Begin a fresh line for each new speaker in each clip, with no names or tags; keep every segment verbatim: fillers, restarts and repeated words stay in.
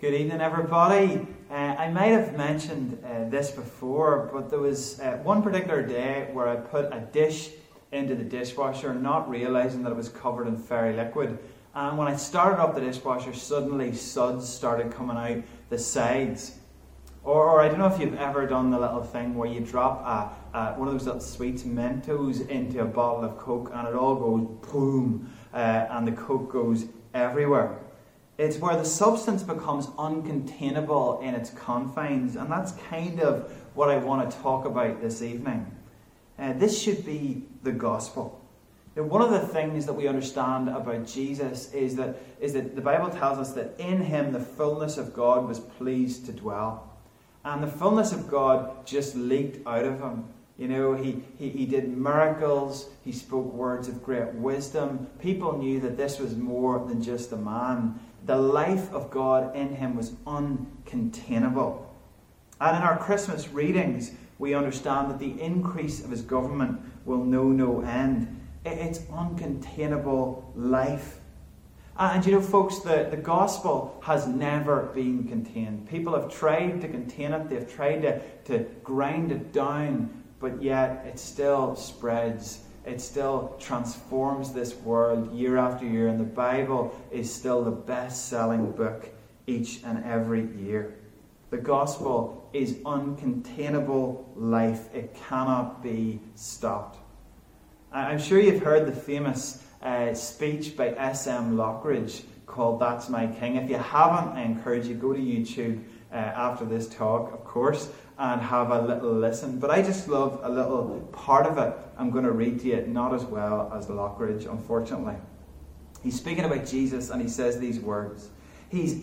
Good evening, everybody. Uh, I might have mentioned uh, this before, but there was uh, one particular day where I put a dish into the dishwasher, not realising that it was covered in fairy liquid. And when I started up the dishwasher, suddenly suds started coming out the sides. Or, or I don't know if you've ever done the little thing where you drop a, a, one of those little sweets, Mentos, into a bottle of Coke and it all goes boom, uh, and the Coke goes everywhere. It's where the substance becomes uncontainable in its confines, and that's kind of what I want to talk about this evening. Uh, this should be the gospel. Now, one of the things that we understand about Jesus is that, is that the Bible tells us that in him the fullness of God was pleased to dwell. And the fullness of God just leaked out of him. You know, he, he, he did miracles, he spoke words of great wisdom. People knew that this was more than just a man. The life of God in him was uncontainable. And in our Christmas readings, we understand that the increase of his government will know no end. It's uncontainable life. And you know, folks, the, the gospel has never been contained. People have tried to contain it, they've tried to, to grind it down, but yet it still spreads. It still transforms this world year after year, and the Bible is still the best-selling book each and every year. The gospel is uncontainable life. It cannot be stopped. I'm sure you've heard the famous uh, speech by S M Lockridge called That's My King. If you haven't, I encourage you, go to YouTube uh, after this talk, of course, and have a little listen. But I just love a little part of it. I'm going to read to you, not as well as Lockridge, unfortunately. He's speaking about Jesus and he says these words. He's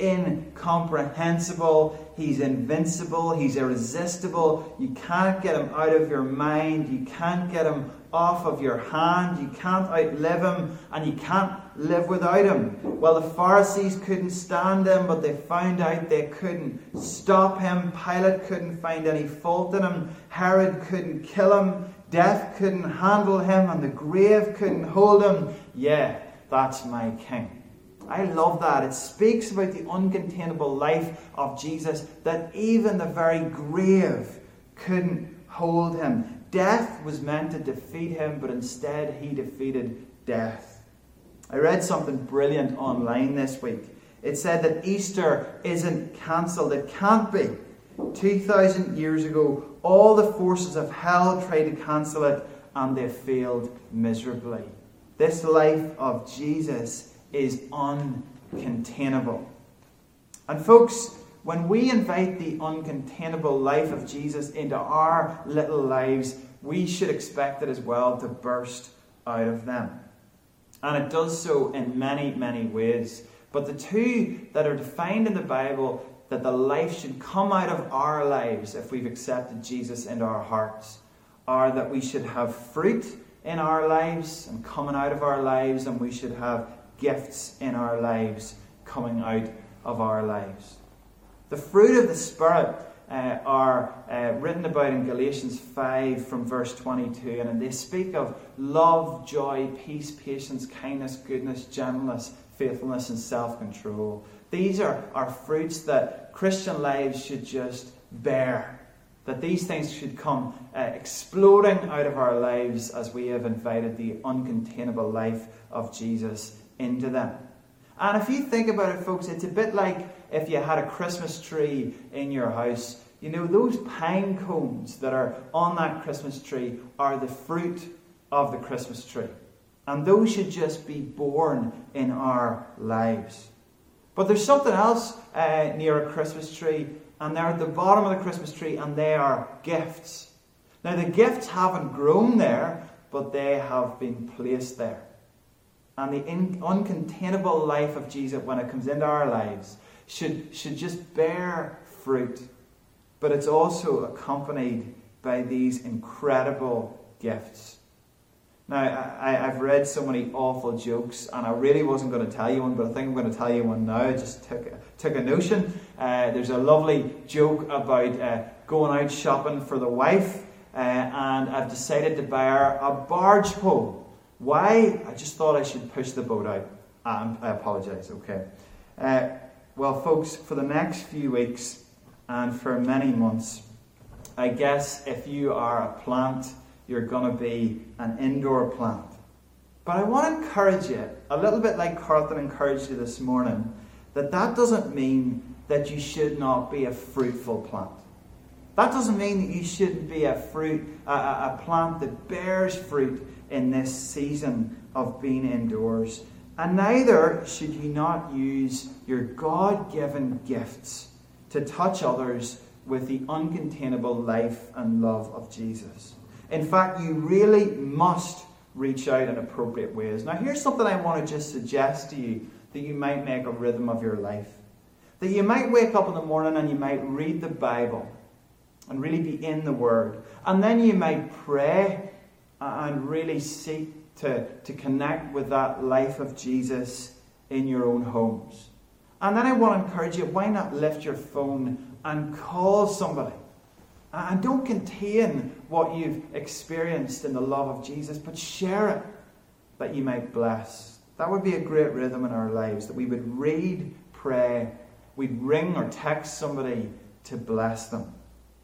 incomprehensible, he's invincible, he's irresistible. You can't get him out of your mind, you can't get him off of your hand, you can't outlive him, and you can't live without him. Well, the Pharisees couldn't stand him, but they found out they couldn't stop him. Pilate couldn't find any fault in him. Herod couldn't kill him. Death couldn't handle him, and the grave couldn't hold him. Yeah, that's my king. I love that. It speaks about the uncontainable life of Jesus, that even the very grave couldn't hold him. Death was meant to defeat him, but instead he defeated death. I read something brilliant online this week. It said that Easter isn't cancelled. It can't be. two thousand years ago, all the forces of hell tried to cancel it, and they failed miserably. This life of Jesus is uncontainable. And folks, when we invite the uncontainable life of Jesus into our little lives, we should expect it as well to burst out of them. And it does so in many, many ways. But the two that are defined in the Bible that the life should come out of our lives if we've accepted Jesus into our hearts are that we should have fruit in our lives and coming out of our lives, and we should have gifts in our lives coming out of our lives. The fruit of the Spirit uh, are uh, written about in Galatians five from verse twenty-two, and they speak of love, joy, peace, patience, kindness, goodness, gentleness, faithfulness, and self-control. These are, are fruits that Christian lives should just bear. That these things should come uh, exploding out of our lives as we have invited the uncontainable life of Jesus into them. And if you think about it, folks, it's a bit like if you had a Christmas tree in your house. You know, those pine cones that are on that Christmas tree are the fruit of the Christmas tree. And those should just be born in our lives. But there's something else uh, near a Christmas tree, and they're at the bottom of the Christmas tree, and they are gifts. Now, the gifts haven't grown there, but they have been placed there. And the in, uncontainable life of Jesus, when it comes into our lives, should, should just bear fruit. But it's also accompanied by these incredible gifts. Now, I, I've read so many awful jokes, and I really wasn't going to tell you one, but I think I'm going to tell you one now. I just took, took a notion. Uh, there's a lovely joke about uh, going out shopping for the wife, uh, and I've decided to buy her a barge pole. Why? I just thought I should push the boat out. Um, I apologise, okay. Uh, Well, folks, for the next few weeks and for many months, I guess if you are a plant, you're going to be an indoor plant. But I want to encourage you, a little bit like Carlton encouraged you this morning, that that doesn't mean that you should not be a fruitful plant. That doesn't mean that you shouldn't be a fruit, a, a, a plant that bears fruit in this season of being indoors. And neither should you not use your God-given gifts to touch others with the uncontainable life and love of Jesus. In fact, you really must reach out in appropriate ways. Now, here's something I want to just suggest to you that you might make a rhythm of your life. That you might wake up in the morning and you might read the Bible and really be in the Word. And then you might pray and really seek to, to connect with that life of Jesus in your own homes. And then I want to encourage you, why not lift your phone and call somebody? And don't contain what you've experienced in the love of Jesus, but share it that you might bless. That would be a great rhythm in our lives, that we would read, pray, we'd ring or text somebody to bless them.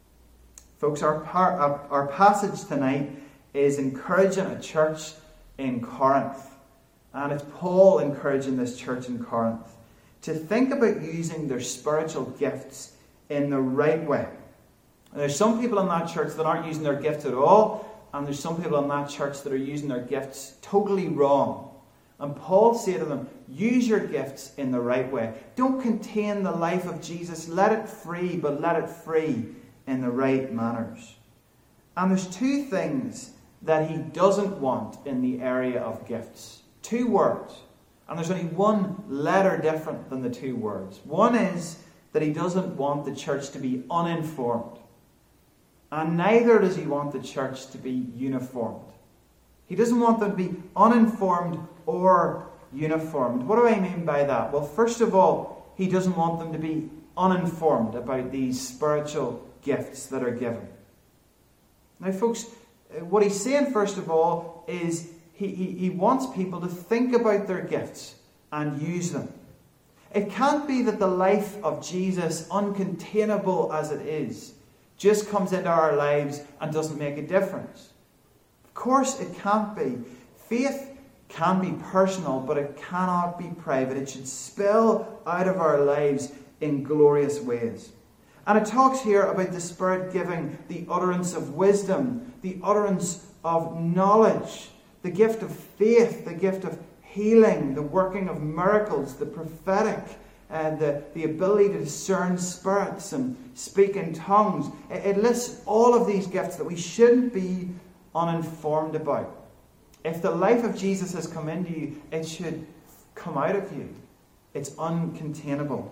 Folks, our, par- our passage tonight is encouraging a church in Corinth. And it's Paul encouraging this church in Corinth to think about using their spiritual gifts in the right way. And there's some people in that church that aren't using their gifts at all, and there's some people in that church that are using their gifts totally wrong. And Paul said to them, use your gifts in the right way. Don't contain the life of Jesus. Let it free, but let it free in the right manners. And there's two things that he doesn't want in the area of gifts. Two words. And there's only one letter different than the two words. One is that he doesn't want the church to be uninformed. And neither does he want the church to be uniformed. He doesn't want them to be uninformed or uniformed. What do I mean by that? Well, first of all, he doesn't want them to be uninformed about these spiritual gifts that are given. Now, folks, what he's saying, first of all, is he, he, he wants people to think about their gifts and use them. It can't be that the life of Jesus, uncontainable as it is, just comes into our lives and doesn't make a difference. Of course it can't be. Faith can be personal, but it cannot be private. It should spill out of our lives in glorious ways. And it talks here about the Spirit giving the utterance of wisdom, the utterance of knowledge, the gift of faith, the gift of healing, the working of miracles, the prophetic, and the, the ability to discern spirits and speak in tongues. It, it lists all of these gifts that we shouldn't be uninformed about. If the life of Jesus has come into you, it should come out of you. It's uncontainable.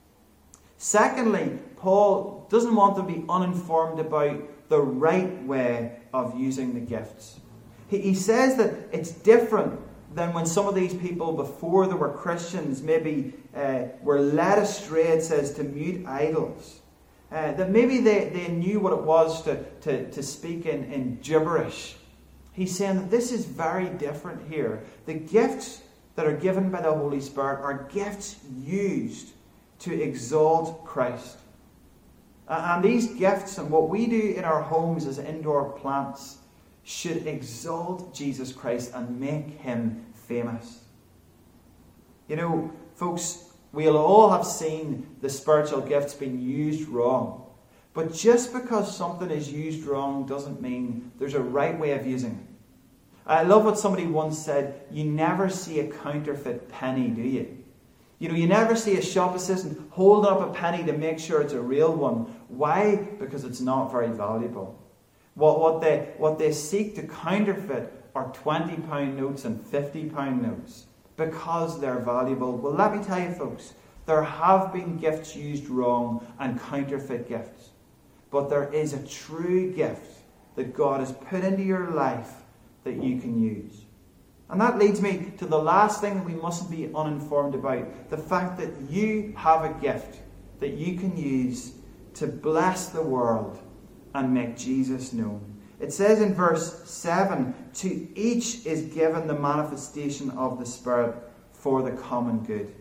Secondly, Paul doesn't want them to be uninformed about the right way of using the gifts. He, he says that it's different than when some of these people, before they were Christians, maybe uh, were led astray, it says, to mute idols. Uh, that maybe they, they knew what it was to, to, to speak in, in gibberish. He's saying that this is very different here. The gifts that are given by the Holy Spirit are gifts used to exalt Christ. And these gifts and what we do in our homes as indoor plants should exalt Jesus Christ and make him famous. You know, folks, we'll all have seen the spiritual gifts being used wrong. But just because something is used wrong doesn't mean there's a right way of using it. I love what somebody once said, you never see a counterfeit penny, do you? You know, you never see a shop assistant holding up a penny to make sure it's a real one. Why? Because it's not very valuable. What, what, they, what they seek to counterfeit are twenty pound notes and fifty pound notes because they're valuable. Well, let me tell you, folks, there have been gifts used wrong and counterfeit gifts. But there is a true gift that God has put into your life that you can use. And that leads me to the last thing that we mustn't be uninformed about. The fact that you have a gift that you can use to bless the world and make Jesus known. It says in verse seven, to each is given the manifestation of the Spirit for the common good.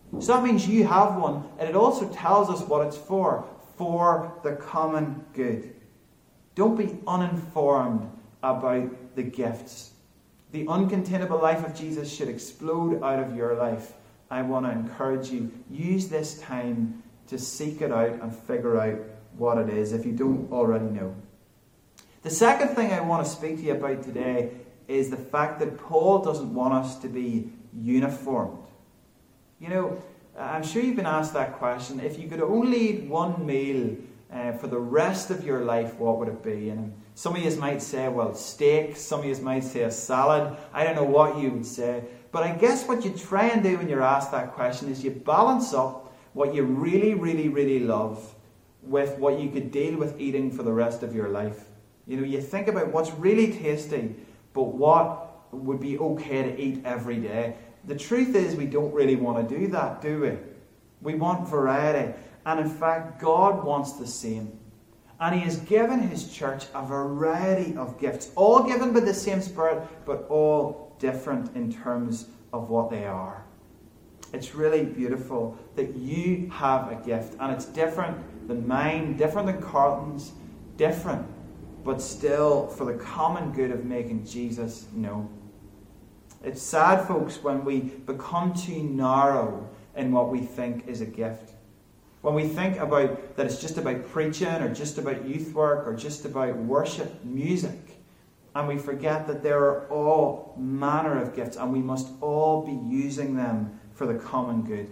So that means you have one, and it also tells us what it's for, for the common good. Don't be uninformed about the gifts. The uncontainable life of Jesus should explode out of your life. I want to encourage you, use this time to seek it out and figure out what it is if you don't already know. The second thing I want to speak to you about today is the fact that Paul doesn't want us to be uniformed. You know, I'm sure you've been asked that question. If you could only eat one meal uh, for the rest of your life, what would it be? And some of you might say, well, steak. Some of you might say a salad. I don't know what you would say. But I guess what you try and do when you're asked that question is you balance up what you really, really, really love with what you could deal with eating for the rest of your life. You know, you think about what's really tasty, but what would be okay to eat every day. The truth is we don't really want to do that, do we? We want variety. And in fact, God wants the same. And He has given His church a variety of gifts, all given by the same Spirit, but all different in terms of what they are. It's really beautiful that you have a gift, and it's different than mine, different than Carlton's, different, but still for the common good of making Jesus known. It's sad, folks, when we become too narrow in what we think is a gift. When we think about that it's just about preaching or just about youth work or just about worship, music, and we forget that there are all manner of gifts and we must all be using them for the common good.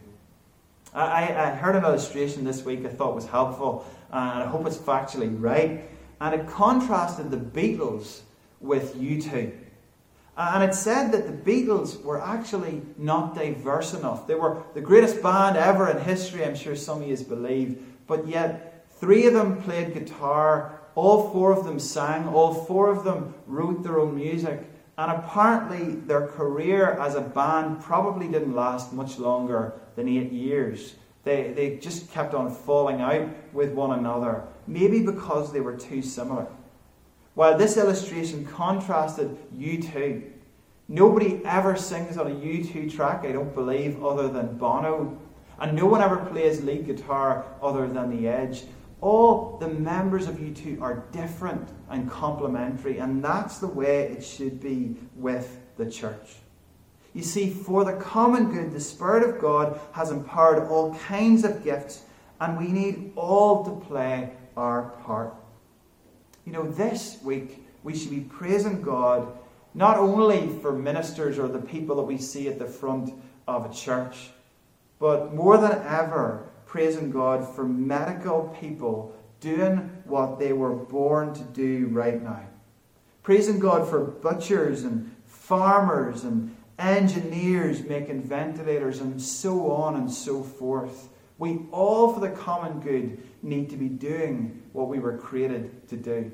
I, I heard an illustration this week I thought was helpful, and I hope it's factually right, and it contrasted the Beatles with U two. And it said that the Beatles were actually not diverse enough. They were the greatest band ever in history, I'm sure some of you believe. But yet, three of them played guitar, all four of them sang, all four of them wrote their own music. And apparently their career as a band probably didn't last much longer than eight years. They, they just kept on falling out with one another, maybe because they were too similar. While this illustration contrasted U two, nobody ever sings on a U two track, I don't believe, other than Bono. And no one ever plays lead guitar other than The Edge. All the members of U two are different and complementary, and that's the way it should be with the church. You see, for the common good, the Spirit of God has empowered all kinds of gifts, and we need all to play our part. You know, this week we should be praising God not only for ministers or the people that we see at the front of a church, but more than ever praising God for medical people doing what they were born to do right now. Praising God for butchers and farmers and engineers making ventilators and so on and so forth. We all, for the common good, need to be doing what we were created to do.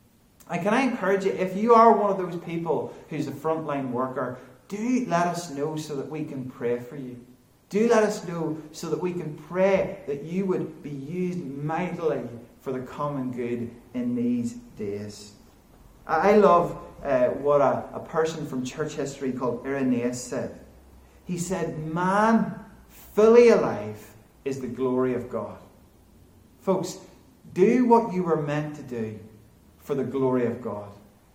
And can I encourage you, if you are one of those people who's a frontline worker, do let us know so that we can pray for you. Do let us know so that we can pray that you would be used mightily for the common good in these days. I love uh, what a, a person from church history called Irenaeus said. He said, man fully alive is the glory of God. Folks, do what you were meant to do for the glory of God.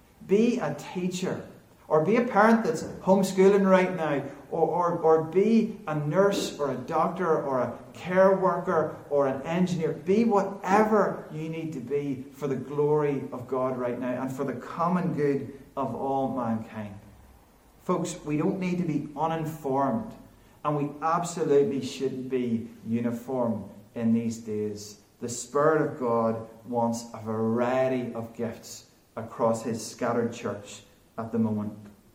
Be a teacher, or be a parent that's homeschooling right now, or, or, or be a nurse or a doctor or a care worker or an engineer. Be whatever you need to be for the glory of God right now and for the common good of all mankind. Folks, we don't need to be uninformed, and we absolutely shouldn't be uniform in these days. The Spirit of God wants a variety of gifts across His scattered church at the moment.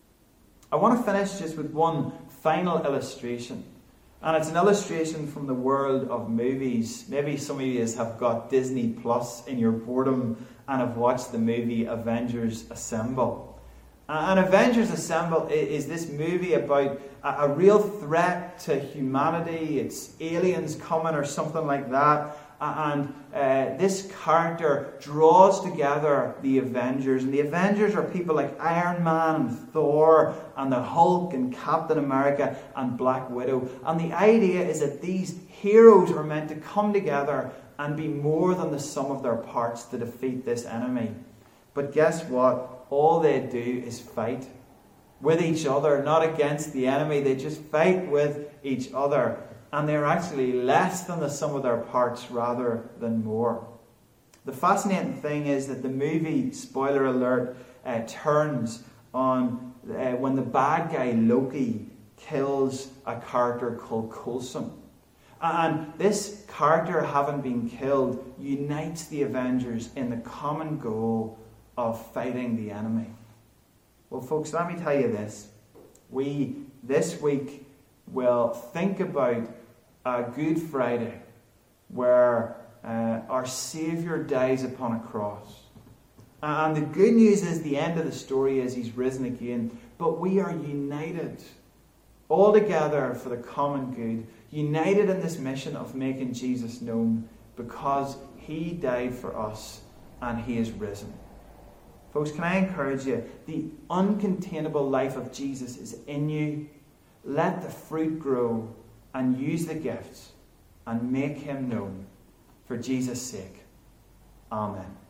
I want to finish just with one final illustration. And it's an illustration from the world of movies. Maybe some of you have got Disney Plus in your boredom and have watched the movie Avengers Assemble. And Avengers Assemble is this movie about a, a real threat to humanity. It's aliens coming or something like that. And uh, this character draws together the Avengers. And the Avengers are people like Iron Man and Thor and the Hulk and Captain America and Black Widow. And the idea is that these heroes are meant to come together and be more than the sum of their parts to defeat this enemy. But guess what? All they do is fight with each other, not against the enemy. They just fight with each other. And they're actually less than the sum of their parts rather than more. The fascinating thing is that the movie, spoiler alert, uh, turns on uh, when the bad guy Loki kills a character called Coulson. And this character, having been killed, unites the Avengers in the common goal of fighting the enemy. Well, folks, let me tell you this. We, this week, will think about a Good Friday where uh, our Saviour dies upon a cross. And the good news is the end of the story is he's risen again. But we are united all together for the common good. United in this mission of making Jesus known because he died for us and he is risen. Folks, can I encourage you? The uncontainable life of Jesus is in you. Let the fruit grow and use the gifts and make him known for Jesus' sake. Amen.